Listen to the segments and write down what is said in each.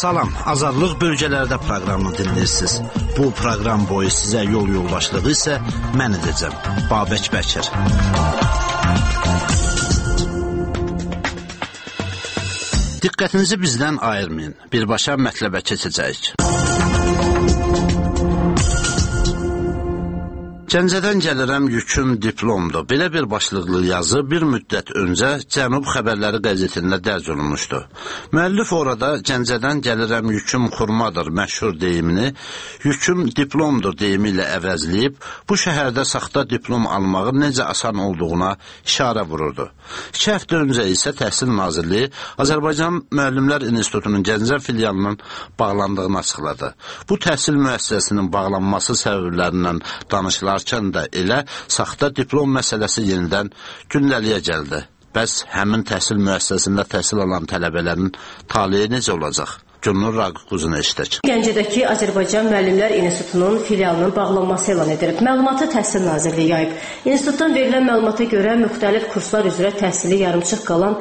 Salam, Azadlıq bölgələrdə proqramını dinləyirsiniz. Bu proqram boyu sizə yol yoldaşlığı isə mən edəcəm, Babək Bəkir. Diqqətinizi bizdən ayırmayın, birbaşa mətləbə keçəcəyik. Gəncədən gəlirəm, yüküm diplomdur. Belə bir başlıqlı yazı bir müddət öncə Cənub Xəbərləri qəzetində dərc olunmuşdu. Müəllif orada Gəncədən gəlirəm, yüküm xurmadır məşhur deyimini yüküm diplomdur deyimi ilə əvəzləyib, bu şəhərdə saxta diplom almağın necə asan olduğuna işarə vururdu. 2 həftə öncə isə Təhsil Nazirliyi Azərbaycan Müəllimlər İnstitutunun Gəncə filialının bağlandığını açıqladı. Bu təhsil müəssisəsinin bağlanması səbəblərindən danışılarkən da elə saxta diplom məsələsi yenidən gündəliyə gəldi. Bəs həmin təhsil müəssisəsində təhsil alan tələbələrin taleyi necə olacaq? Gülnur Raqıquzunu eşidək. Gəncədəki Azərbaycan Müəllimlər İnstitutunun filialının bağlanması elan edilib. Məlumatı Təhsil Nazirliyi yayıb. İnstitutdan verilən məlumata görə müxtəlif kurslar üzrə təhsili yarımçıq qalan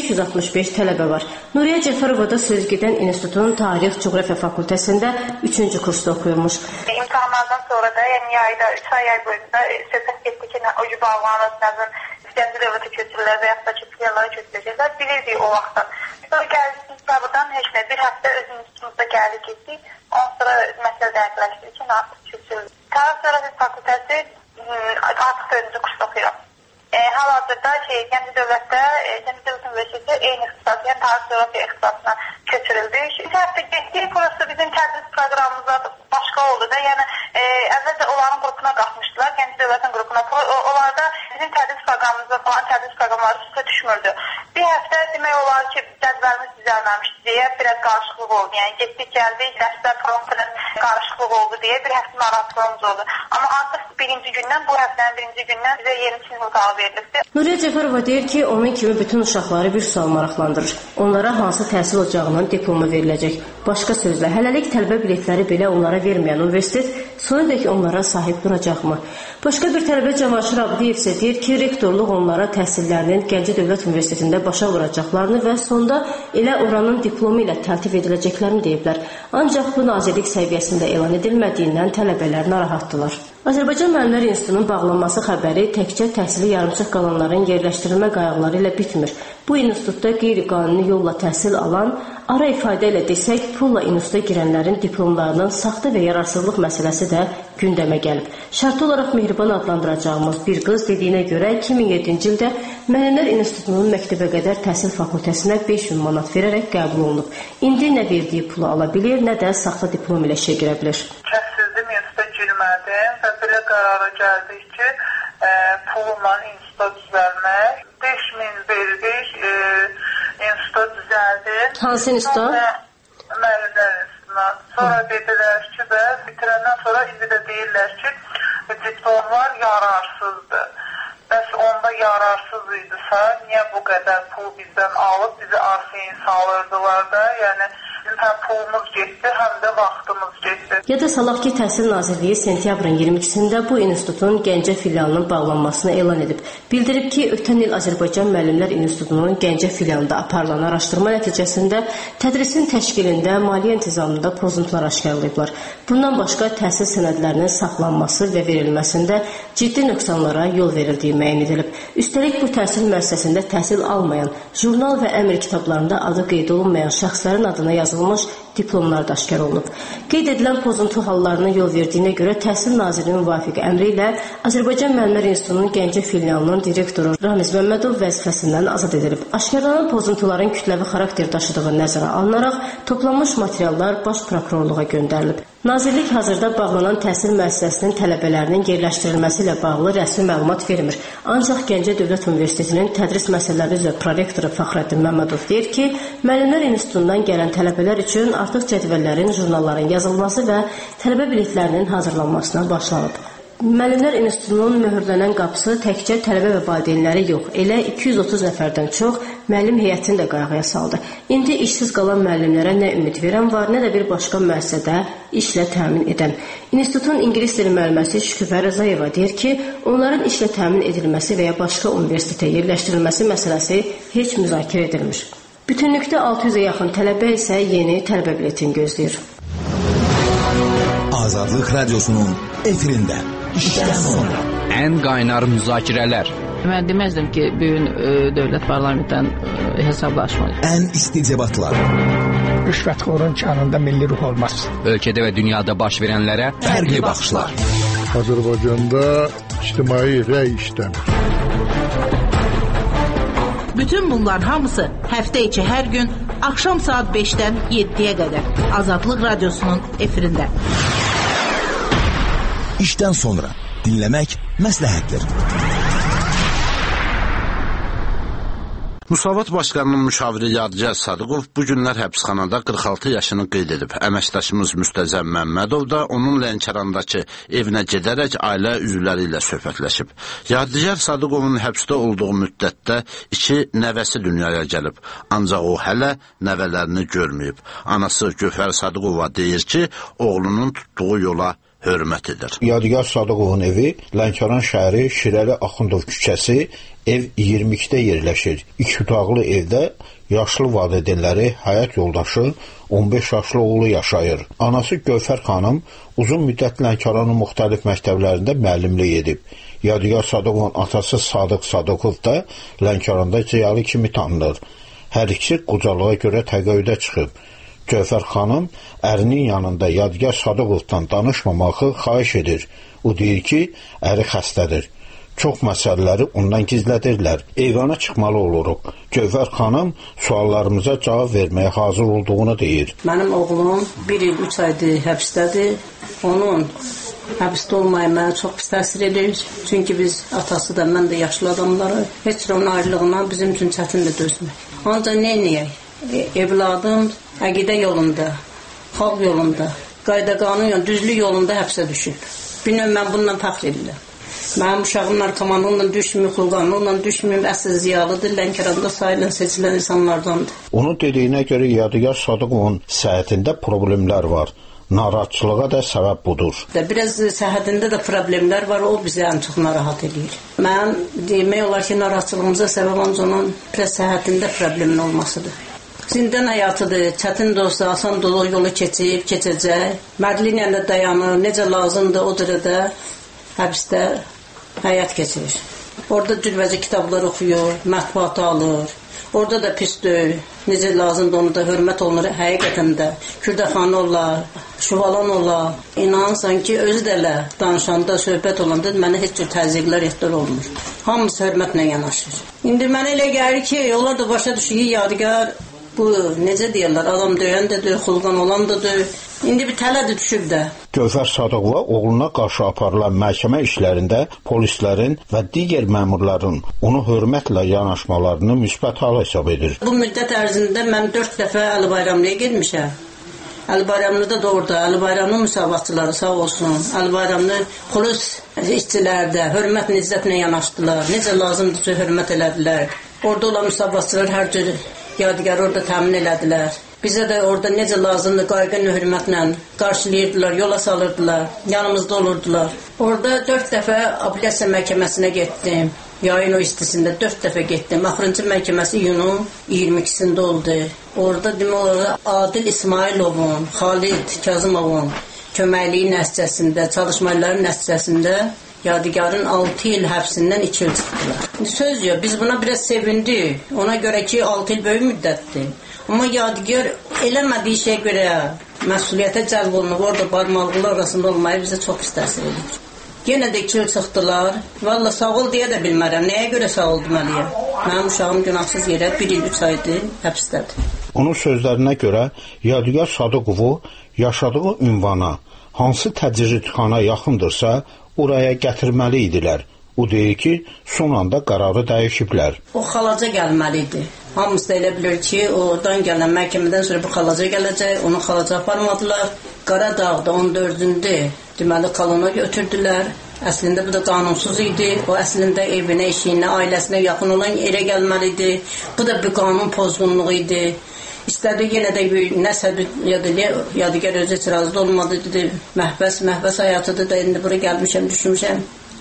565 tələbə var. Nuriyə Cəfərova da söz gedən institutun Tarix Coğrafiya Fakültəsində 3-cü kursda oxuyurmuş. İmtahanlardan sonra da, yəni yayda 3 ay boyunca söhbət etdi ki, o gibi bağlanır, Gəncə dövlətə köçürürlər və yaxud da ki, filiallara köçürəcəklər. Bilirdik o vaxtdan. Sonra gəldik buradan heç nə, bir həftə özümüz üstümüzdə gəldik etdik. Ondan sonra məsələ dəqiqləşdik ki, artıq köçürürük. Tarix Coğrafiya Fakültəsi artıq 4-cü kursda oxuyuram. Hal-hazırda Gəncə Dövlət Universiteti eyni ixtisas, yəni Tarix Coğrafiya ixtisasına köçürüldü. 2 həftə getdik, burası bizim tədris proqramımızda başqa oldu da, yəni əvvəlcə onların qrupuna qalxmışdılar, Gəncə Dövlətin qrupuna. Onlarda bizim tədris proqramımızda falan tədris proqramları üstə düşmürdü. Bir həftə demək olar ki, cədvəlimiz düzəlməmişdi deyə biraz qarışıqlıq oldu. Yəni getdik, gəldik, dərslər falan qarışıqlıq oldu deyə bir həftə narahatlığımız oldu. Amma artıq birinci gündən, bu həftənin birinci gündən bizə yeni sinif otağı verildi. Nuriyə Cəfərova deyir ki, onun kimi bütün uşaqları bir sual maraqlandırır. Onlara hansı təhsil ocağının diplomu veriləcək? Başqa sözlə, hələlik tələbə biletləri belə onlara verməyən universitet sonadək onlara sahib duracaqmı? Başqa bir tələbə Cavanşir Abdiyev isə deyir ki, rektorluq onlara təhsillərinin Gəncə Dövlət Universitetində başa vuracaqlarını və sonda elə oranın diplomu ilə təltif ediləcəklərini deyiblər. Ancaq bu nazirlik səviyyəsində elan edilmədiyindən tələbələr narahatdılar. Azərbaycan Müəllimlər İnstitutunun bağlanması xəbəri təkcə təhsili yarımçıq qalanların yerləşdirilmə qayğıları ilə bitmir. Bu institutda qeyri-qanuni yolla təhsil alan, ara ifadə ilə desək, pulla instituta girənlərin diplomlarının saxta və yararsızlıq məsələsi də gündəmə gəlib. Şərti olaraq Mehriban adlandıracağımız bir qız dediyinə görə 2007-ci ildə Müəllimlər İnstitutunun məktəbə qədər təhsil fakültəsinə 5000 manat verərək qəbul olunub. İndi nə verdiyi pulu ala bilir, nə də saxta diplom ilə işə girə bilir. Kəsildim, instituta girmədim və belə qərara gəldik ki, pulla instituta düzəlmək. 5000 verdik, instituta düzəldik. Hansı instituta? Müəllimlər İnstitutuna. Sonra dedilər ki, bitirəndən sonra indi də deyirlər ki, diplomlar yararsızdır. Bəs onda yararsız idisə, niyə bu qədər pul bizdən alıb, bizi arxeyin salırdılar da, yəni bizim həm pulumuz getdi, həm də vaxtımız getdi. Yada salaq ki, Təhsil Nazirliyi sentyabrın 22-sində bu institutun Gəncə filialının bağlanmasını elan edib. Bildirib ki, ötən il Azərbaycan Müəllimlər İnstitutunun Gəncə filialında aparılan araşdırma nəticəsində tədrisin təşkilində, maliyyə intizamında pozuntular aşkarlayıblar. Bundan başqa təhsil sənədlərinin saxlanması və verilməsində ciddi nöqsanlara yol verildiyi müəyyən edilib. Üstəlik bu təhsil müəssisəsində təhsil almayan, jurnal və əmr kitablarında adı qeyd olunmayan şəxslərin adına yazılmış diplomlar da aşkar olunub. Qeyd edilən pozuntu hallarına yol verdiyinə görə Təhsil Nazirinin müvafiq əmri ilə Azərbaycan Müəllimlər İnstitutunun Gəncə filialının direktoru Ramiz Məmmədov vəzifəsindən azad edilib. Aşkarlanan pozuntuların kütləvi xarakter daşıdığı nəzərə alınaraq toplanmış materiallar baş prokurorluğa göndərilib. Nazirlik hazırda bağlanan təhsil müəssisəsinin tələbələrinin yerləşdirilməsi ilə bağlı rəsmi məlumat vermir. Ancaq Gəncə Dövlət Universitetinin tədris məsələləri üzrə prorektoru Fəxrəddin Məmmədov deyir ki, Müəllimlər İnstitutundan gələn tələbələr üçün artıq cədvəllərin, jurnalların yazılması və tələbə biletlərinin hazırlanmasına başlanıb. Müəllimlər İnstitutunun möhürlənən qapısı təkcə tələbə və valideynləri yox, elə 230 nəfərdən çox müəllim heyətini də qayğıya saldı. İndi işsiz qalan müəllimlərə nə ümid verən var, nə də bir başqa müəssisədə işlə təmin edən. İnstitutun ingilis dili müəlliməsi Şüküfə Rızayeva deyir ki, onların işlə təmin edilməsi və ya başqa universitetə yerləşdirilməsi məsələsi heç müzakirə edilmir. Bütünlükdə 600-ə yaxın tələbə isə yeni tələbə biletini gözləyir. Azadlıq Radyosu'nun efirində işdən sonra ən qaynar müzakirələr. Mən deməzdim ki, bugün dövlət parlamentdən hesablaşmalıyıq. Ən isti debatlar. Rüşvətxorun kanında milli ruh olmaz. Ölkədə və dünyada baş verənlərə Fərqli baxışlar. Azərbaycanda ictimai rəy işləmir. Bütün bunların hamısı həftə içi hər gün axşam saat 5-dən 7-yə qədər Azadlıq Radyosu'nun efirində. İşdən sonra dinləmək məsləhətdir. Müsavat Başqanının müşaviri Yadigar Sadıqov bu günlər həbsxanada 46 yaşını qeyd edib. Əməkdaşımız Müstəzəm Məmmədov da onun Lənkərandakı evinə gedərək ailə üzvləri ilə söhbətləşib. Yadigar Sadıqovun həbsdə olduğu müddətdə 2 nəvəsi dünyaya gəlib. Ancaq o hələ nəvələrini görməyib. Anası Gövhər Sadıqova deyir ki, oğlunun tutduğu yola hörmət edir. Yadigar Sadıqovun evi Lənkəran şəhəri Şirəli Axundov küçəsi ev 22-də yerləşir. 2 otaqlı evdə yaşlı valideynləri, həyat yoldaşı 15 yaşlı oğlu yaşayır. Anası Gövhər xanım uzun müddət Lənkəranın müxtəlif məktəblərində müəllimlik edib. Yadigar Sadıqovun atası Sadıq Sadıqov da Lənkəranda ciyalı kimi tanınır. Hər ikisi qocalığa görə təqaüdə çıxıb. Gövhər xanım ərinin yanında Yadigar Sadıqovdan danışmamağı xahiş edir. O deyir ki, əri xəstədir. Çox məsələləri ondan gizlədirlər. Eyvana çıxmalı oluruq. Gövhər xanım suallarımıza cavab verməyə hazır olduğunu deyir. Mənim oğlum 1 il 3 aydır həbsdədir. Onun həbsdə olmayı mənə çox pis təsir edir. Çünki biz atası da, mən də yaşlı adamları heç onun ayrılığına bizim üçün çətindir dözmək. Ancaq nə edəyək? Evladım əqidə yolunda, xalq yolunda, qayda qanun yolunda, düzlük yolunda həbsə düşüb. Bilməm, mən bundan fəxr edirəm. Mənim uşağım narkomanlıqla düşməyib, xulqanlıqla düşməyib, əsl ziyalıdır, Lənkəranda sayılan seçilən insanlardandır. Onun dediyinə görə Yadigar Sadıqovun səhhətində problemlər var. Narahatçılığa da səbəb budur. Biraz səhhətində də problemlər var, o bizi ən çox narahat edir. Mən demək olar ki, narahatçılığımıza səbəb onun biraz səhhətində problemin olmasıdır. Zindan həyatıdır, çətin də olsa, asan dolu yolu keçib, keçəcək. Mərdliklə də dayanır, necə lazımdır o dərədə həbsdə həyat keçirir. Orada cürbəcə kitablar oxuyur, mətbuatı alır. Orada da pis deyil, necə lazımdır onu da hörmət olunur həqiqətən də. Kürdəxanı olar, şuvalan olar. İnanırsan ki, özü də elə danışanda, söhbət olanda mənə heç cür təzyiqlər etdər olmur. Hamısı hörmətlə yanaşır. İndi mənə elə gəlir ki, onlar da başa düşür ki, Yadigar bu necə deyirlər, adam döyən də döy, xulqan olan da döy. İndi bir tələdir düşüb də. Gövhər Sadıqova oğluna qarşı aparılan məhkəmə işlərində polislərin və digər məmurların onu hörmətlə yanaşmalarını müsbət hal hesab edir. Bu müddət ərzində mən 4 dəfə Əli Bayramlıya getmişəm. Əli Bayramlıda da orada, Əli Bayramlı müsavatçıları sağ olsun. Əli Bayramlı xulus işçilərdə hörmətlə, izzətlə yanaşdılar. Necə lazımdırsa hörmət elədilər. Orada olan müsavatçılar hər cür Yadigar orada təmin elədilər. Bizə də orada necə lazımdır qayğın hörmətlə qarşılayırdılar, yola salırdılar, yanımızda olurdular. Orada 4 dəfə apellyasiya məhkəməsinə getdim. Yayın o istisində 4 dəfə getdim. Axırıncı məhkəməsi iyunun 22-sində oldu. Orada demək olar Adil İsmailovun, Xalid Kazımovun köməkliyi nəticəsində, çalışmaların nəticəsində Yadigarın 6 il həbsindən 2 il çıxdılar. Söz yox, biz buna biraz sevindik. Ona görə ki 6 il böyük müddətdir. Amma Yadigar eləmədiyi şeyə görə məsuliyyətə cəlb olunub, orada barmaqlılar arasında olmayı bizə çox pis təsir edir. Yenə də 2 il çıxdılar. Valla sağ ol deyə də bilmərəm. Nəyə görə sağ ol deməliyəm? Mənim uşağım günahsız yerə 1 il 3 aydır həbsdədir. Onun sözlərinə görə Yadigar Sadıqovu yaşadığı ünvana hansı təcridxana yaxındırsa oraya gətirməli idilər. O deyir ki, son anda qərarı dəyişiblər. O xalaca gəlməli idi. Hamısı da elə bilir ki, oradan gələn məhkəmədən sonra bu xalaca gələcək, onu xalaca aparmadılar. Qaradağda 14-cündə deməli kolona götürdülər. Əslində bu da qanunsuz idi. O əslində evinə, eşiyinə, ailəsinə yaxın olan yerə gəlməli idi. Bu da bir qanun pozğunluğu idi. İstədi yenə də nəsə Yadigar özü etirazda olmadı dedi. Məhbəs həyatıdır da indi bura gəlmişəm, düşmüşəm.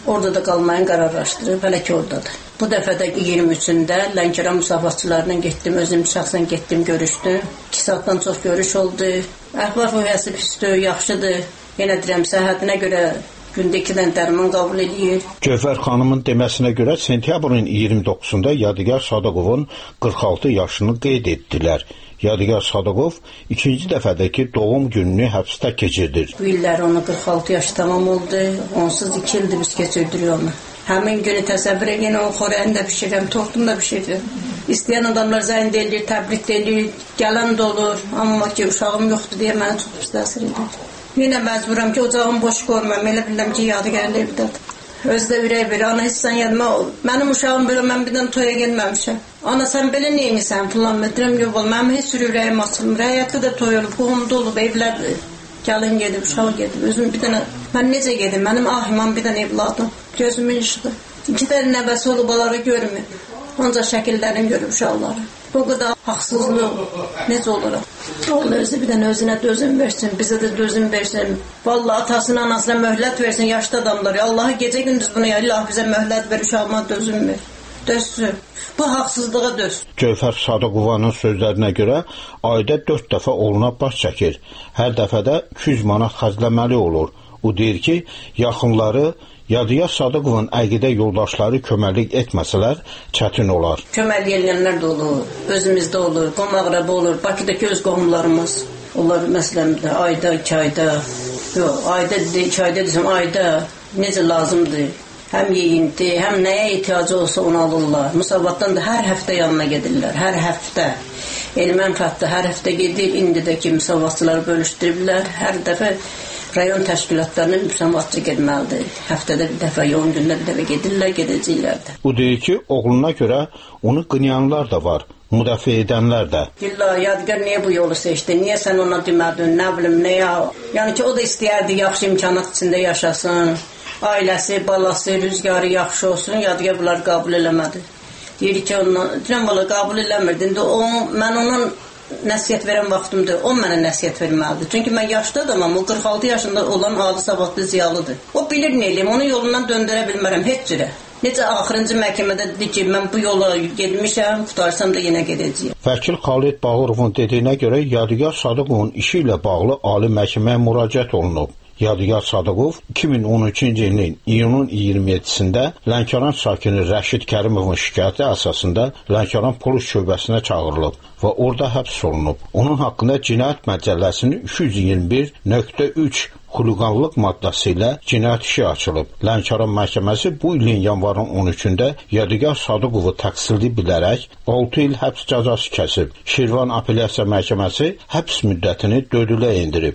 Orada da qalmayın qərarlaşdırıb, hələ ki oradadır. Bu dəfə də 23-də Lənkəran müsafatçılarına getdim, özüm şəxsən getdim, görüşdüm. 2 saatdan çox görüş oldu. Əhval-ruhiyyəsi pisdir, yaxşıdır. Yenə deyirəm, səhhətinə görə gündə 2 dənə dərman qəbul edir. Gövhər xanımın deməsinə görə sentyabrın 29-da Yadigar Sadıqovun 46 yaşını qeyd etdilər. Yadigar Sadıqov ikinci dəfədəki doğum gününü həbsdə keçirdir. Bu illər ona 46 yaş tamam oldu. Onsuz 2 ildir biz keçirdirik onu. Həmin günü təsəvvür edin, o xörəyini də bişirirəm, tortunu da bişirirəm. İstəyən adamlar zəng edir, təbrik edir, gələn də olur. Amma ki, uşağım yoxdur deyə məni çox pis təsir edir. Yenə məcburam ki, ocağımı boş qoymam. Elə bilirəm ki, Yadigarlı evdədir. Özdə ürək verir. Ana, heç sən yadıma, mənim uşağım belə, mən birdən toya gelməmişəm. Ana, sən belə neymişsən filan, deyirəm, yox, mənim heç sürü ürəyim açılmır. Həyatda da toy olub, qohumda olub, evlərdir. Gəlin gedib, uşaq gedib, özüm bir dənə, mən necə gedim, mənim ahimam bir dənə evladım, gözümün işıdır. 2 dənə nəvəsi olub, onları görmür, ancaq şəkillərini görüb uşaqları. Bu qədər haqsızlıq, necə olur? Allah özü bir dənə özünə dözüm versin, bizə də dözüm versin. Vallahi atasına, anasına möhlət versin, yaşlı adamlar. Allah'a gecə gündüz bunu ya, Allah bizə möhlət ver, uşağıma dözüm ver. Dözsün. Bu haqsızlığa dözsün. Gövhər Sadıqovanın sözlərinə görə ayda 4 dəfə oğluna baş çəkir. Hər dəfədə 200 manat xərcləməli olur. O deyir ki, yaxınları Yadigar Sadıqovun əqidə yoldaşları köməklik etməsələr çətin olar. Köməklik edənlər də olur, özümüzdə olur, qonaq-əqrəba olur, Bakıdakı öz qohumlarımız. Onlar məsələn ayda, 2 ayda, yox, ayda 2 ayda desəm, ayda necə lazımdır. Həm yeyinti, həm nəyə ehtiyacı olsa onu alırlar. Müsavatdan da hər həftə yanına gedirlər, hər həftə. Elmən fətdə hər həftə gedir, indi də ki, müsavatçıları bölüşdürürlər. Hər dəfə rayon təşkilatlarının müsavatçı getməlidir. Həftədə bir dəfə, 10 gündə bir dəfə gedirlər, gedəcəklər də. O deyir ki, oğluna görə onu qınayanlar da var, müdafiə edənlər də. Billah, Yadigar niyə bu yolu seçdi, niyə sən ona demədin, nə bilim, nəyə? Yəni ki, o da istəyərdi, yaxşı imkanat içində yaşasın. Ailəsi, balası, rüzgarı yaxşı olsun, Yadigar bunları qəbul eləmədi. Deyir ki, deyirəm, valla qəbul eləmirdi. İndi mən onun nəsiyyət verən vaxtımdır, o mənə nəsiyyət verməlidir. Çünki mən yaşlı adamam, o 46 yaşında olan adi savadlı ziyalıdır. O bilir nə eləyim, onu yolundan döndürə bilmərəm, heç cürə. Necə axırıncı məhkəmədə dedi ki, mən bu yola gedmişəm, qutarsam da yenə gedəcəyim. Vəkil Xalid Bağırovun dediyinə görə Yadigar Sadıqovun işi ilə bağlı ali məhkəməyə müraciət olunub. Yadigar Sadıqov 2013-cü ilin iyunun 27-sində Lənkəran sakini Rəşid Kərimovun şikayəti əsasında Lənkəran polis şöbəsinə çağırılıb və orada həbs olunub. Onun haqqında cinayət məcəlləsinin 221.3 xuliqanlıq maddəsi ilə cinayət işi açılıb. Lənkəran məhkəməsi bu ilin yanvarın 13-də Yadigar Sadıqovu təqsirli bilərək 6 il həbs cəzası kəsib. Şirvan Apellyasiya Məhkəməsi həbs müddətini 4 ilə endirib.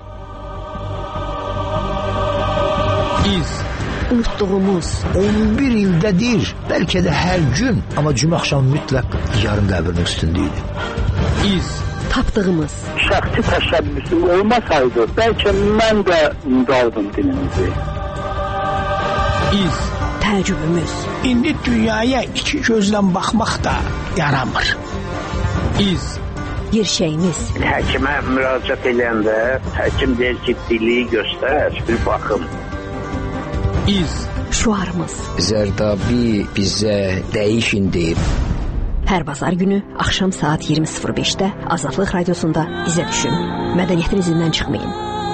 Unutduğumuz 11 ildədir, bəlkə də hər gün, amma cümə axşamı mütləq yarın qəbrinin üstündə idi. Tapdığımız şəxsi təşəbbüsüm olmasaydı, bəlkə mən də unudardım dilimizi. Təəccübümüz. İndi dünyaya 2 gözlə baxmaq da yaramır. Yerşəyimiz. Həkimə müraciət edəndə həkim deyir ki, dili göstər, bir baxım. Şuarımız. Zərdabi bizə dəyişin deyib. Hər bazar günü axşam saat 20:05-də Azadlıq Radiosunda izə düşün. Mədəniyyətin izindən çıxmayın.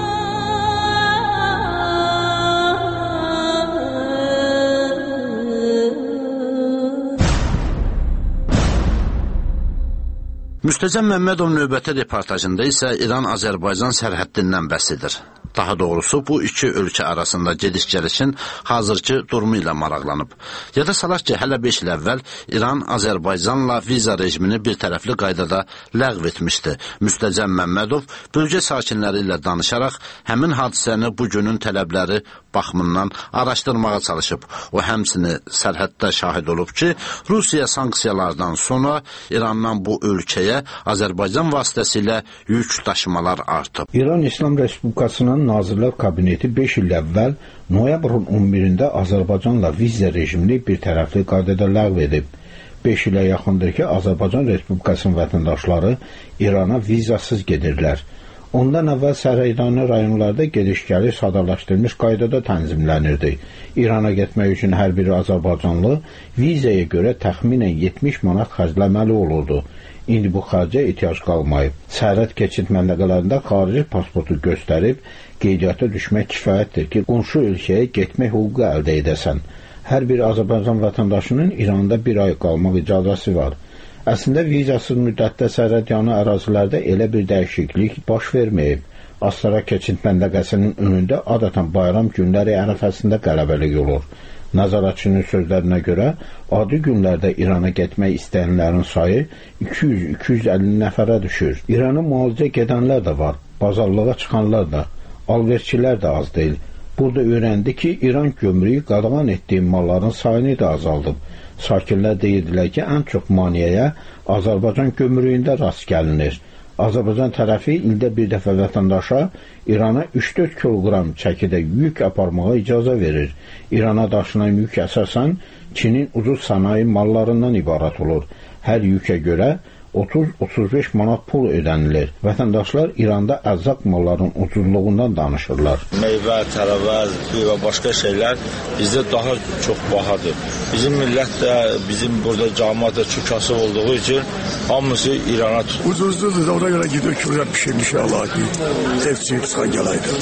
Müstəzəm Məmmədov növbəti reportajında isə İran-Azərbaycan sərhəddindən bəhs edir. Daha doğrusu bu iki ölkə arasında gediş-gəlişin hazırki durumu ilə maraqlanıb. Yada salaq ki, hələ 5 il əvvəl İran Azərbaycanla viza rejimini bir tərəfli qaydada ləğv etmişdi. Müstəzəm Məmmədov bölgə sakinləri ilə danışaraq həmin hadisəni bugünün tələbləri baxımından araşdırmağa çalışıb. O həmçini sərhəddə şahid olub ki, Rusiya sanksiyalardan sonra İrandan bu ölkəyə Azərbaycan vasitəsilə yük daşımalar artıb. İran İslam Respublikasının Nazirlər Kabineti 5 il əvvəl noyabrın 11-də Azərbaycanla viza rejimini bir tərəfli qaydada ləğv edib. 5 ilə yaxındır ki, Azərbaycan Respublikasının vətəndaşları İrana vizasız gedirlər. Ondan əvvəl Sərhədyanı rayonlarda gediş-gəliş sadalaşdırılmış qaydada tənzimlənirdi. İrana getmək üçün hər bir azərbaycanlı vizaya görə təxminən 70 manat xərcləməli olurdu. İndi bu xərcə ehtiyac qalmayıb. Sərhəd keçid məntəqələrində xarici pasportu göstərib qeydiyyata düşmək kifayətdir ki, qonşu ölkəyə getmək hüququ əldə edəsən. Hər bir Azərbaycan vətəndaşının İranda bir ay qalmaq icazəsi var. Əslində vizasız müddətdə sərhədyanı ərazilərdə elə bir dəyişiklik baş verməyib. Astara keçid məntəqəsinin önündə adətən bayram günləri ərəfəsində qələbəlik olur. Nəzarətçinin sözlərinə görə adi günlərdə İrana getmək istəyənlərin sayı 200-250 nəfərə düşür. İrana müalicə gedənlər də var, bazarlığa çıxanlar da, alverçilər də az deyil. Burada öyrəndi ki, İran gömrüyü qadağan etdiyi malların sayını da azaldıb. Sakinlər deyirdilər ki, ən çox maneəyə Azərbaycan gömrüyündə rast gəlinir. Azərbaycan tərəfi ildə bir dəfə vətəndaşa İrana 3-4 kiloqram çəkidə yük aparmağa icazə verir. İrana daşınan yük əsasən Çinin ucuz sənaye mallarından ibarət olur. Hər yükę görə 30-35 manat pul ödənilir. Vətəndaşlar İranda ərzaq malların ucuzluğundan danışırlar. Meyvə, tərəvəz və başqa şeylər bizdə daha çox bahadır. Bizim millət də, bizim burada cəmiyyət də çox kasıb olduğu üçün hamısı İrana tutur. Ucuzludur da ona görə gidiyor ki, oraya pişirmiş Allah ki, evçiyip çıxan gəlaydı.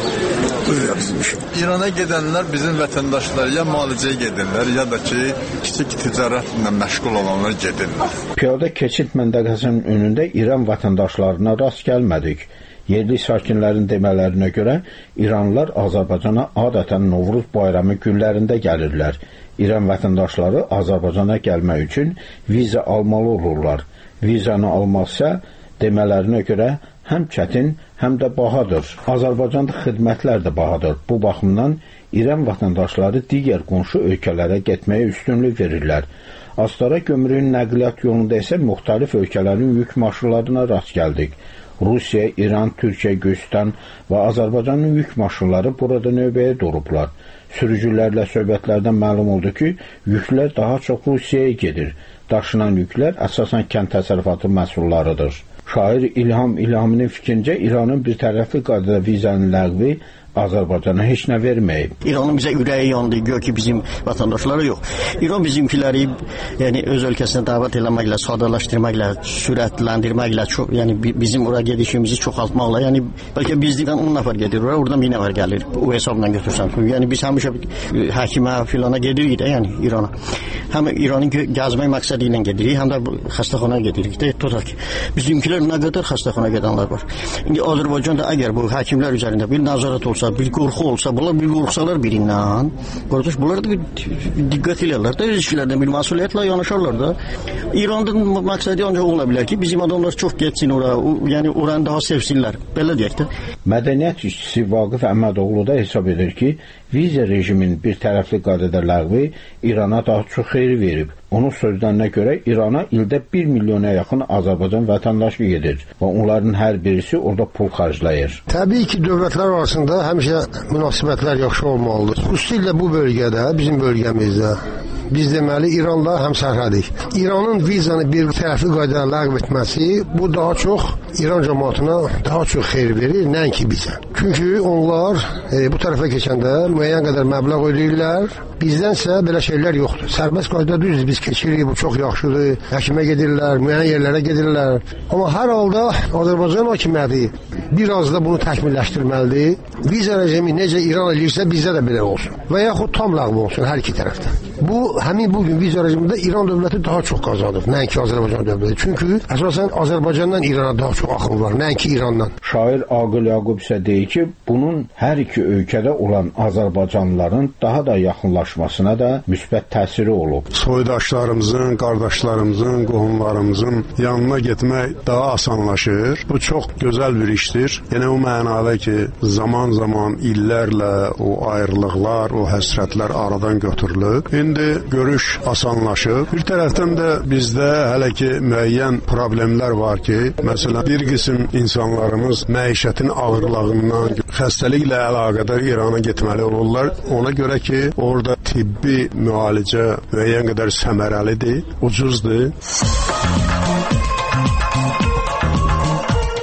Buyur bizim işim. İrana gedənlər bizim vətəndaşlar ya müalicəyə gedirlər, ya da ki, kiçik ticarətlə məşğul olanlar gedirlər. Piyada keçid məntəqəsinin önündə İran vətəndaşlarına rast gəlmədik. Yerli sakinlərin demələrinə görə İranlılar Azərbaycana adətən Novruz bayramı günlərində gəlirlər. İran vətəndaşları Azərbaycana gəlmək üçün viza almalı olurlar. Vizanı almazsa demələrinə görə həm çətin, həm də bahadır. Azərbaycanda xidmətlər də bahadır. Bu baxımdan İran vətəndaşları digər qonşu ölkələrə getməyə üstünlük verirlər. Astara gömrüyün nəqliyyat yolunda isə müxtəlif ölkələrin yük maşınlarına rast gəldik. Rusiya, İran, Türkiyə, Gürcüstan və Azərbaycanın yük maşınları burada növbəyə durublar. Sürücülərlə söhbətlərdən məlum oldu ki, yüklər daha çox Rusiyaya gedir. Daşınan yüklər əsasən kənd təsərrüfatı məhsullarıdır. Şair İlham İlhaminin fikrincə İranın bir tərəfli qaydada vizanın ləğvi Azərbaycana heç nə verməyib. İranın bizə ürəyi yandı, gör ki, bizim vətəndaşları yox. İran bizimkiləri yəni, öz ölkəsinə dəvət eləməklə, sadələşdirməklə, sürətləndirməklə, yəni, bizim ora gedişimizi çoxaltmaqla, yəni, bəlkə bizdən 10 nəfər gedir, oradan 1 nəfər gəlir, o hesabla götürsən. Yəni, biz həmişə həkimə filana gedirik də, yəni, İrana. Həm İranı gəzmək məqsədi ilə gedirik, həm də xəstəxanaya gedirik də, tutaq ki, bizimkilər nə qədər xəstəxanaya gedənlər var. İndi Azərbaycanda əgər bu həkimlər üzərində bir nəzarət olsa, bir qorxu olsa, bunlar bir qorxsalar birindən, qardaş, bunlar da bir diqqət elərlər də, öz işlərdən bir məsuliyyətlə yanaşarlar da. İranın məqsədi ancaq ola bilər ki, bizim adamlar çox getsin ora, yəni oranı daha sevsinlər, belə deyək də. Mədəniyyət işçisi Vaqif Əhmədoğlu da hesab edir ki, viza rejimin bir tərəfli qaydada ləğvi İrana daha çox xeyri verib. Onun sözlərinə görə İrana ildə 1 milyona yaxın Azərbaycan vətəndaşı gedir və onların hər birisi orada pul xərcləyir. Təbii ki, dövlətlər arasında həmişə münasibətlər yaxşı olmalıdır. Xüsusilə bu bölgədə, bizim bölgəmizdə biz deməli İranla həmsərhədik. İranın vizanı bir tərəfli qaydada ləğv etməsi bu daha çox İran cəmaatına daha çox xeyir verir, nəinki bizə. Çünki onlar bu tərəfə keçəndə müəyyən qədər məbləğ ödəyirlər. Bizdənsə belə şeylər yoxdur. Sərbəst qaydada düzdür, biz keçirik, bu çox yaxşıdır. Həkimə gedirlər, müəyyən yerlərə gedirlər. Amma hər halda Azərbaycan hakimiyyəti biraz da bunu təkmilləşdirməlidir. Viza rejimi necə İran eləyirsə bizdə də belə olsun. Və yaxud tam ləğv olsun hər iki tərəfdə. Bu, həmin bugün viza rejimində İran dövləti daha çox qazanır, nəinki Azərbaycan dövləti. Çünki əsasən Azərbaycandan İrana daha çox axın var, nəinki İrandan. Şair Aqil Yaqub isə deyir ki, bunun hər iki ölkədə olan Azərbaycanlıların daha da yaxınlaşmasına da müsbət təsiri olub. Soydaşlarımızın, qardaşlarımızın, qohumlarımızın yanına getmək daha asanlaşır. Bu çox gözəl bir işdir. Yəni o mənada ki, zaman-zaman illərlə o ayrılıqlar, o həsrətlər aradan götürülüb. İndi görüş asanlaşıb. Bir tərəfdən də bizdə hələ ki müəyyən problemlər var ki, məsələn bir qism insanlarımız məişətin ağırlığından xəstəliklə əlaqədar İrana getməli olurlar. Ona görə ki, orada tibbi müalicə müəyyən qədər səmərəlidir, ucuzdur.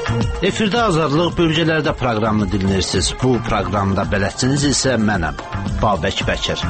Efirdə Azadlıq bölgələrdə proqramını dinləyirsiniz. Bu proqramda bələdçiniz isə mənəm, Babək Bəkir.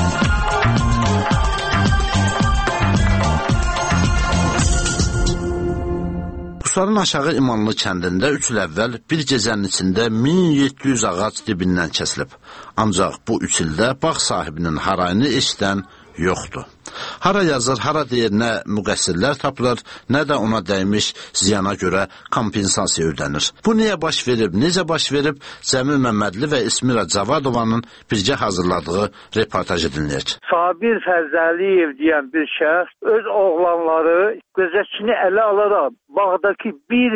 Qusarın aşağı İmanlı kəndində 3 il əvvəl bir gecənin içində 1700 ağac dibindən kəsilib. Ancaq bu 3 ildə bağ sahibinin harayını eşidən yoxdur. Hara yazır, hara deyir, nə müqəssirlər tapılır, nə də ona dəymiş ziyana görə kompensasiya ödənir. Bu niyə baş verib, necə baş verib, Cəmil Məmmədli və İsmira Cavadovanın birgə hazırladığı reportajı dinləyir. Sabir Fərzəliyev deyən bir şəxs öz oğlanları gözətçini ələ alaraq bağdakı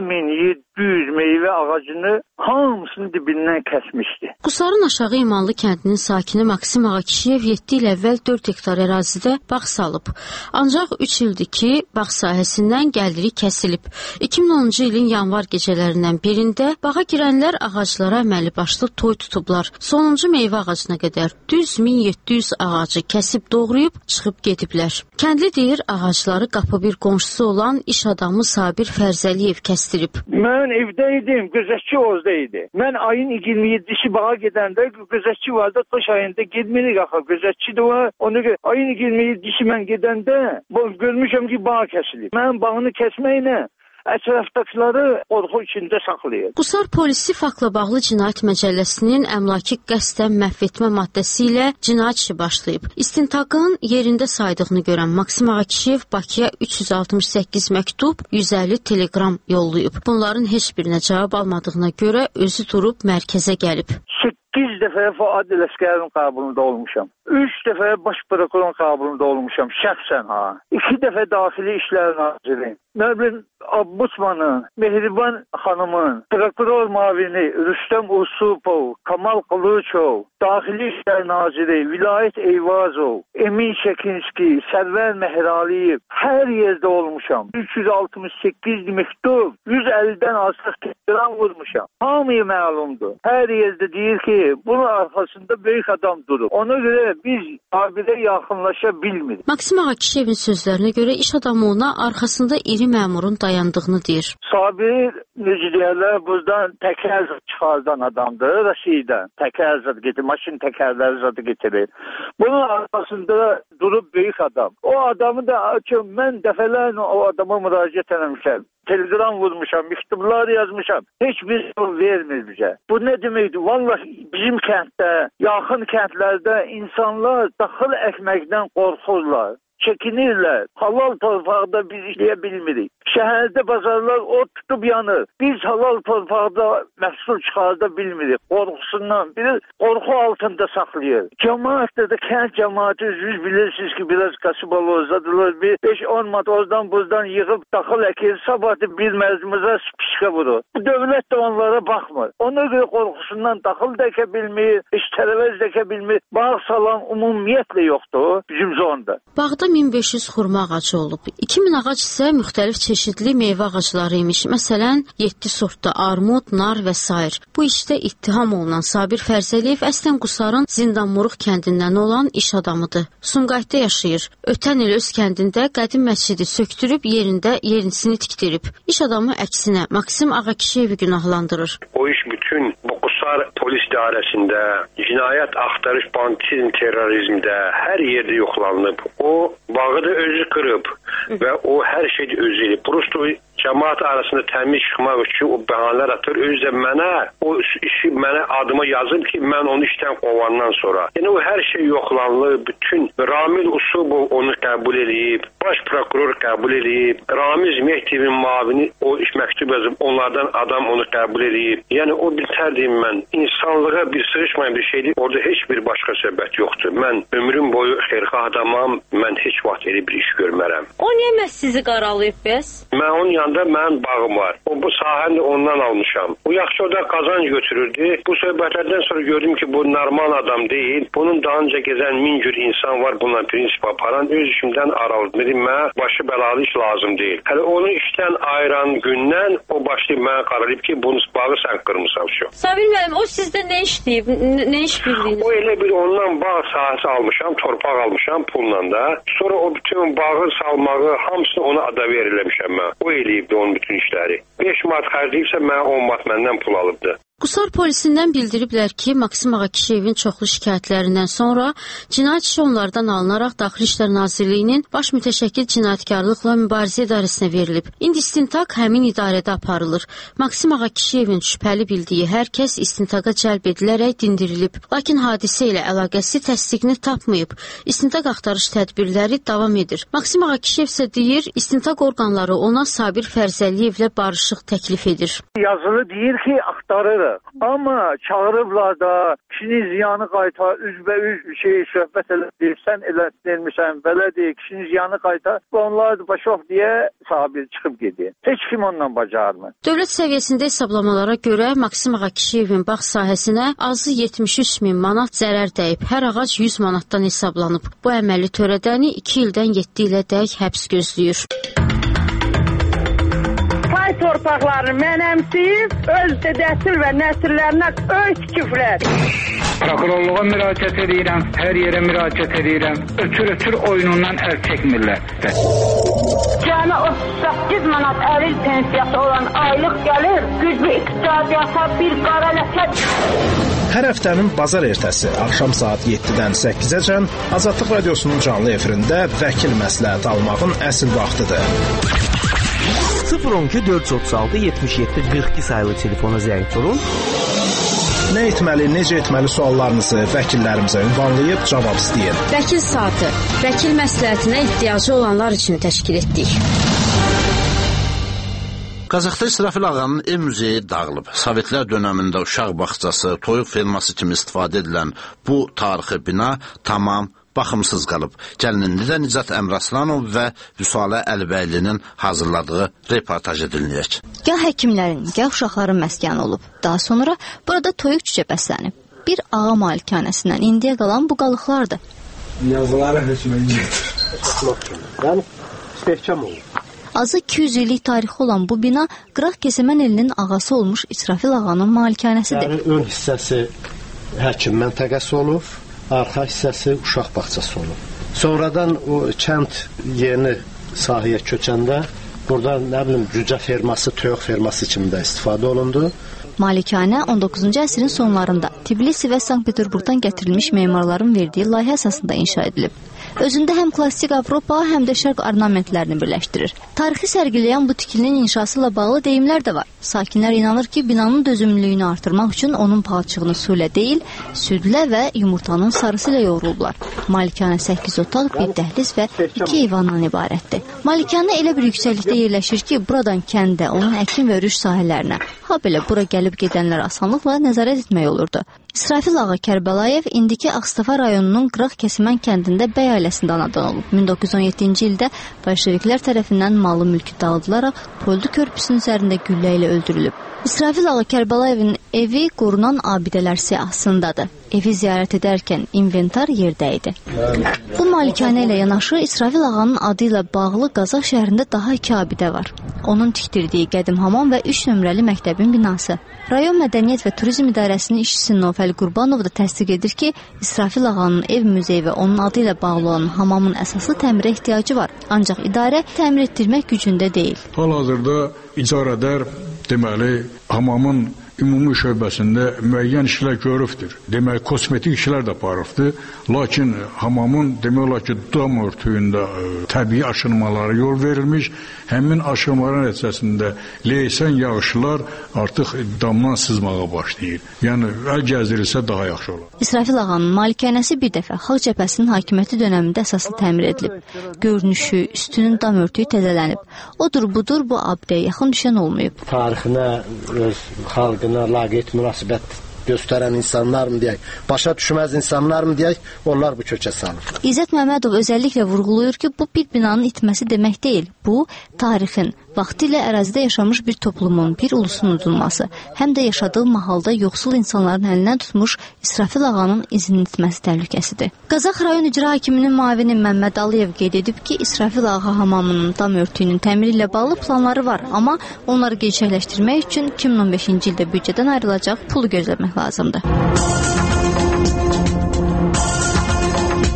1700 meyvə ağacını hamısını dibindən kəsmişdi. Qusarın aşağı İmanlı kəndinin sakini Maksim Ağakişiyev 7 il əvvəl 4 hektar ərazidə bağ salıb. Ancaq 3 ildir ki, bağ sahəsindən gəliri kəsilib. 2010-cu ilin yanvar gecələrindən birində bağa girənlər ağaclara əməli başlı toy tutublar. Sonuncu meyvə ağacına qədər düz 1700 ağacı kəsib doğrayıb çıxıb gediblər. Kəndli deyir, ağacları qapı bir qonşusu olan iş adamı Sabir Fərzəliyev kəstirib. Mən evdə idim, gözətçi orada idi. Mən ayın 27-si bağa gedəndə gözətçi vardı, qış ayında getmirik axı, gözətçi də var. Ona görə ayın 27-si mən gedəndə görmüşəm ki, bağ kəsilib. Mən bağını kəsməklə ətrafdakıları qorxu içində saxlayır. Qusar polisi faktla bağlı Cinayət Məcəlləsinin əmlaki qəsdən məhv etmə maddəsi ilə cinayət işi başlayıb. İstintaqın yerində saydığını görən Maksim Ağakişiyev Bakıya 368 məktub, 150 telegram yollayıb. Bunların heç birinə cavab almadığına görə özü durub mərkəzə gəlib. 8 dəfə Fuad Ələsgərin qəbulunda olmuşam. 3 dəfə baş prokurorun qəbulunda olmuşam şəxsən ha. 2 dəfə Daxili İşlər Naziri, Nəbil Abbusmanın, Mehriban xanımın, prokuror mavini Rüstəm Usupov, Kamal Qılıçov, Daxili İşlər Naziri Vilayət Eyvazov, Emin Şəkinski, Sərvər Məhraliyev hər yerdə olmuşam. 368 məktub, 150-dən artıq telegram vurmuşam. Hamıya məlumdur. Hər yerdə deyir ki, bunun arxasında böyük adam durub. Ona görə biz abidə yaxınlaşa bilmirik. Maksim Ağakişiyevin sözlərinə görə iş adamı ona arxasında iri məmurun dayandığını deyir. Sabir, necə deyərlər, buradan təkər çıxardan adamdır, Rəsiydən. Təkər zadı getirir, maşın təkərləri zadı getirir. Bunun arxasında durub böyük adam. O adamı da ki, mən dəfələrlə o adama müraciət eləmişəm. Telegram vurmuşam, məktublar yazmışam. Heç bir yol vermir bizə. Bu nə deməkdir? Vallahi bizim kənddə, yaxın kəndlərdə insanlar daxıl əkməkdən qorxurlar. Çəkinirlər. Halal torpaqda biz işləyə bilmirik. Şəhərdə bazarlar od tutub yanır. Biz halal torpaqda məhsul çıxarda bilmirik. Qorxusundan biri qorxu altında saxlayır. Cəmaətdə də kənd cəmaəti siz bilirsiniz ki, biraz kasıbalı olsadılar. 5-10 mat oradan buradan yığıb daxıl əkir. Sabahı bir mərzimize pişkə vurur. Bu dövlət də onlara baxmır. Ona görə qorxusundan daxıl da əkə bilmir, tərəvəz də əkə bilmir. Bağ salan ümumiyyətlə yoxdur bizim zonda. Bağda 1500 xurma ağacı olub. 2000 ağac isə müxtəlif çeşidli meyvə ağacları imiş. Məsələn, 7 sortda armud, nar və s. Bu işdə ittiham olunan Sabir Fərzəliyev əslən Qusarın Zindanmuruq kəndindən olan iş adamıdır. Sumqayıtda yaşayır. Ötən il öz kəndində qədim məscidi söktürüb yerində yenisini tikdirib. İş adamı əksinə Maksim Ağakişiyevi günahlandırır. O iş bütün Qusar polis idarəsində, cinayət axtarış, banditizm, terrorizmdə hər yerdə yoxlanılıb. O bağı da özü qırıb və o hər şeyi özü edib. Prosto cəmaat arasında təmiz çıxmaq üçün o bəhanələr atır. Özü də o işi mənə adıma yazıb ki, mən onu işdən qovandan sonra. Yəni o hər şey yoxlanılıb. Bütün Ramil Usubov onu qəbul edib, baş prokuror qəbul edib, Ramiz Mehdivin mavini o iş məktub yazıb, onlardan adam onu qəbul edib. Yəni o biltərdiyim mən, insanlığa bir sığışmayan bir şeydir. Orada heç bir başqa söhbət yoxdur. Mən ömrüm boyu xeyirxah adamam, mən heç vaxt elə bir iş görmərəm. O niyə məhz sizi qaralayıb bəs? Mən onun yanında mənim bağım var. Bu sahəni ondan almışam. O yaxşı o da qazanc götürürdü. Bu söhbətlərdən sonra gördüm ki, bu normal adam deyil. Bunun daha önce gezen min cür insan var, bundan prinsip aparan. Öz işimdən aralıdır. Dedim, mənə başı bəlalı iş lazım deyil. Hələ onu işdən ayıran gündən o başlayıb mənə qaralayıb ki, bunu bağı sən qırmısan şu. Sabir müəllim, o sizdə nə işləyib? Nə iş bildiyiniz? O elə bir ondan bağ sahəsi almışam, torpaq almışam pulla da. Sonra o bütün bağı salmağı hamısını ona ada veriləmişəm mən. O eləyib. eləyibdi onun bütün işləri. 5 manat xərcləyibsə mənə 10 manat məndən pul alıbdı. Qusar polisindən bildiriblər ki, Maksim Ağakişiyevin çoxlu şikayətlərindən sonra cinayət işi onlardan alınaraq Daxili İşlər Nazirliyinin baş mütəşəkkil cinayətkarlıqla mübarizə idarəsinə verilib. İndi istintaq həmin idarədə aparılır. Maksim Ağakişiyevin şübhəli bildiyi hər kəs istintaqa cəlb edilərək dindirilib. Lakin hadisə ilə əlaqəsi təsdiqini tapmayıb. İstintaq axtarış tədbirləri davam edir. Maksim Ağakişiyev isə deyir, istintaq orqanları ona Sabir Fərzəliyevlə barışıq təklif edir. Yazılı deyir ki, axtarırıq. Amma çağırıblar da kişinin ziyanı qayta, üzbə-üz söhbət edir, sən elədirmişsən, belə deyir, kişinin ziyanı qayta, onlar da başof deyə Sabir çıxıb gedir. Heç kim onunla bacarmır. Dövlət səviyyəsində hesablamalara görə Maksim Ağakişiyevin bağ sahəsinə azı 73 min manat zərər dəyib. Hər ağac 100 manatdan hesablanıb. Bu əməlli törədəni 2 ildən 7 ilədək həbs gözləyir. Torpaqlarını mənəmsiyib, öz dədəsil və nəsillərinə öz küflər. Prokurorluğa müraciət edirəm, hər yerə müraciət edirəm. Ötür oyunundan əl çəkmirlər. Cəmi 38 manat əril pensiyası olan aylıq gəlir, güclü iqtisadiyyata bir qara ləkə. Hər həftənin bazar ertəsi axşam saat 7-dən 8-əcən Azadlıq Radiosunun canlı efirində vəkil məsləhət almağın əsl vaxtıdır. 012 436 77 42 sayılı telefona zəng vurun. Nə etməli, necə etməli suallarınızı vəkillərimizə ünvanlayıb cavab istəyin. Vəkil saatı, vəkil məsləhətinə ehtiyacı olanlar üçün təşkil etdik. Qazaxda İsrafil ağanın ev muzeyi dağılıb. Sovetlər dönəmində uşaq bağçası, toyuq ferması kimi istifadə edilən bu tarixi bina tamam baxımsız qalıb. Gəlin də Nicat Əmraslanov və Vüsalə Əlibəylinin hazırladığı reportaj edilməyək. Gah həkimlərin, gah uşaqların məskəni olub. Daha sonra burada toyuq cücə bəslənib. Bir ağa malikanəsindən indiyə qalan bu qalıqlardır. Yazıları hökmə getir. Yəni, istehkam olur. Azı 200 illik tarixi olan bu bina Qıraq Kəsəmən elinin ağası olmuş İsrafil ağanın malikanəsidir. Yəni, ön hissəsi həkim məntəqəsi olur. Arxa hissəsi uşaq bağçası olur. Sonradan o kənd yeni sahəyə köçəndə burada nə bilim cücə ferması, toyuq ferması kimi də istifadə olundu. Malikanə 19-cu əsrin sonlarında Tbilisi və Sankt-Peterburqdan gətirilmiş memarların verdiyi layihə əsasında inşa edilib. Özündə həm klassik Avropa, həm də şərq ornamentlərini birləşdirir. Tarixi sərgiləyən bu tikilinin inşası ilə bağlı deyimlər də var. Sakinlər inanır ki, binanın dözümlülüyünü artırmaq üçün onun palçığını su ilə deyil, südlə və yumurtanın sarısı ilə yoğrulublar. Malikanə 8 otaq, bir dəhliz və 2 eyvandan ibarətdir. Malikanə elə bir yüksəklikdə yerləşir ki, buradan kəndə, onun əkin və örüş sahələrinə, ha belə bura gəlib gedənlər asanlıqla nəzarət etmək olurdu. İsrafil ağa Kərbəlayev indiki Ağstafa rayonunun Qıraq Kəsimən kəndində bəy ailəsində anadan olub. 1917-ci ildə bolşeviklər tərəfindən malı mülkü dağıdılaraq Poldu körpüsünün üzərində güllə ilə öldürülüb. İsrafil ağa Kərbəlayevin evi qorunan abidələr siyahısındadır. Evi ziyarət edərkən inventar yerdə idi. Bu malikanə ilə yanaşı İsrafil ağanın adı ilə bağlı Qazax şəhərində daha 2 abidə var. Onun tikdirdiyi qədim hamam və 3 nömrəli məktəbin binası. Rayon Mədəniyyət və Turizm İdarəsinin işçisi Nofəl Qurbanov da təsdiq edir ki, İsrafil ağanın ev muzeyi və onun adı ilə bağlı olan hamamın əsaslı təmirə ehtiyacı var. Ancaq idarə təmir etdirmək gücündə deyil. Hal-hazırda icarədar deməli hamamın ümumi şöbəsində müəyyən işlər görübdür. Demək, kosmetik işlər də aparıbdır. Lakin hamamın demək olar ki, dam örtüyündə təbii aşınmalara yol verilmiş. Həmin aşınmaların nəticəsində leysan yağışlar artıq damdan sızmağa başlayır. Yəni, əl gəzdirilsə daha yaxşı olar. İsrafil ağanın malikanəsi bir dəfə Xalq Cəbhəsinin hakimiyyəti dönəmində əsaslı təmir edilib. Görünüşü, üstünün dam örtüyü təzələnib. Odur budur bu abidəyə yaxın düşən olmayıb. Tarixinə, öz xalqına laqeyd münasibət göstərən insanlar mı deyək, başa düşməz insanlar mı deyək, onlar bu kökə salır. İzzət Məmmədov özəlliklə vurğulayır ki, bu bir binanın itməsi demək deyil. Bu, tarixin, vaxtilə ərazidə yaşamış bir toplumun, bir ulusun udulması, həm də yaşadığı mahalda yoxsul insanların əlindən tutmuş İsrafil ağanın izinin itməsi təhlükəsidir. Qazax rayon icra hakiminin müavini Məmməd Aliyev qeyd edib ki, İsrafil ağa hamamının dam örtüyünün təmiri ilə bağlı planları var, amma onları gerçəkləşdirmək üçün 2015-ci ildə büdcədən ayrılacaq pulu gözləmək lazımdır.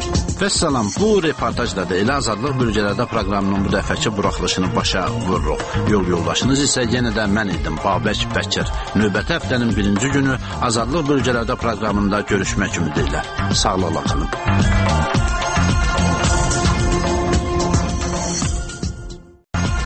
Vəssalam, bu reportajda da elə Azadlıq bölgələrdə proqramının bu dəfəki buraxılışını başa vururuq. Yol yoldaşınız isə yenə də mən idim, Babək Bəkir. Növbəti həftənin 1-ci günü Azadlıq bölgələrdə proqramında görüşmək ümidi ilə. Sağlıqla qalın.